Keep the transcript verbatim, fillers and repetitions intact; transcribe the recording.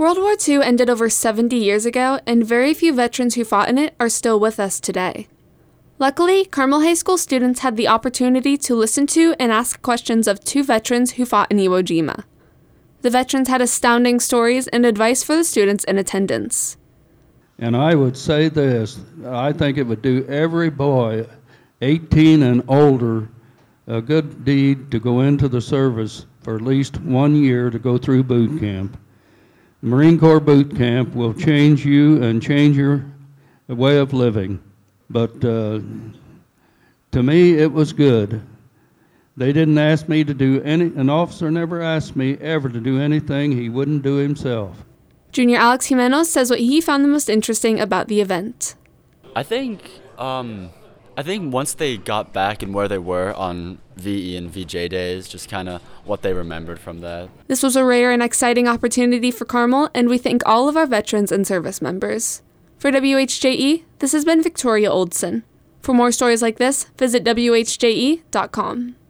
World War Two ended over seventy years ago, and very few veterans who fought in it are still with us today. Luckily, Carmel High School students had the opportunity to listen to and ask questions of two veterans who fought in Iwo Jima. The veterans had astounding stories and advice for the students in attendance. And I would say this, I think it would do every boy eighteen and older a good deed to go into the service for at least one year to go through boot camp. Marine Corps boot camp will change you and change your way of living. But uh, to me, it was good. They didn't ask me to do any, an officer never asked me ever to do anything he wouldn't do himself. Junior Alex Jimenez says what he found the most interesting about the event. I think, um, I think once they got back and where they were on V E and V J days, just kind of what they remembered from that. This was a rare and exciting opportunity for Carmel, and we thank all of our veterans and service members. For W H J E, this has been Victoria Oldson. For more stories like this, visit W H J E dot com.